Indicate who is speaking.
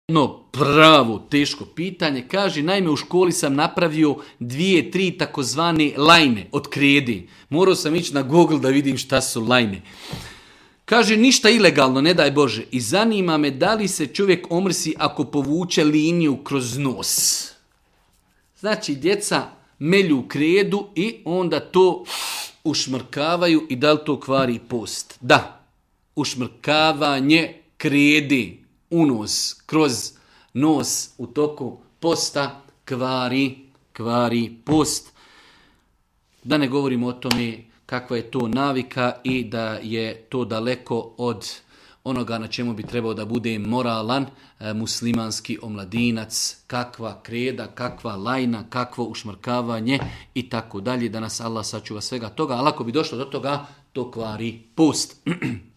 Speaker 1: No, pravo teško pitanje. Kaže, naime u školi sam napravio 2-3 takozvane lajne od krede. Morao sam ići na Google da vidim šta su lajne. Kaže, ništa ilegalno, ne daj Bože. I zanima me da li se čovjek omrsi ako povuče liniju kroz nos. Znači, djeca melju kredu i onda to ušmrkavaju i da li to kvari post? Da, ušmrkavanje kredi u nos, kroz nos u toku posta kvari post. Da ne govorimo o tome kakva je to navika i da je to daleko od onoga na čemu bi trebao da bude moralan muslimanski omladinac, kakva kreda, kakva lajna, kakvo ušmrkavanje i tako dalje, da nas Allah sačuva svega toga, ali ako bi došlo do toga, to kvari post.